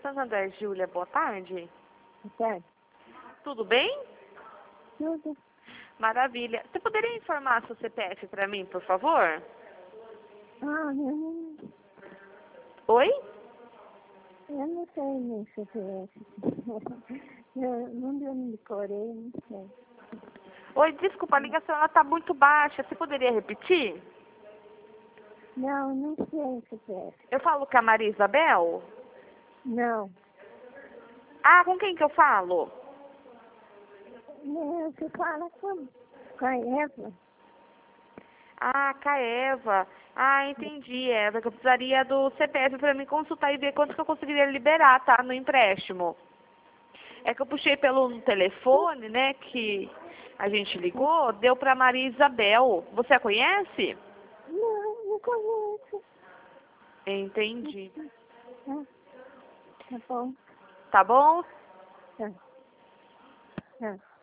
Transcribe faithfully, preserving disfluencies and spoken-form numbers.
Santander, Júlia, boa tarde. Boa tarde. Tudo bem? Tudo. Maravilha. Você poderia informar seu C P F para mim, por favor? Ah, eu não, Oi? eu não sei meu C P F. Eu não eu não decorei, não sei. Oi, desculpa, a ligação ela tá muito baixa. Você poderia repetir? Não, não sei o C P F. Eu falo com a Maria Isabel? Não. Ah, com quem que eu falo? Não, você fala com, com a Eva. Ah, com a Eva. Ah, entendi, Eva, que eu precisaria do C P F para me consultar e ver quanto que eu conseguiria liberar, tá, no empréstimo. É que eu puxei pelo telefone, né, que a gente ligou, deu para Maria Isabel. Você a conhece? Não, não conheço. Entendi. Ah, tá bom. Tá bom? Tá. Tá.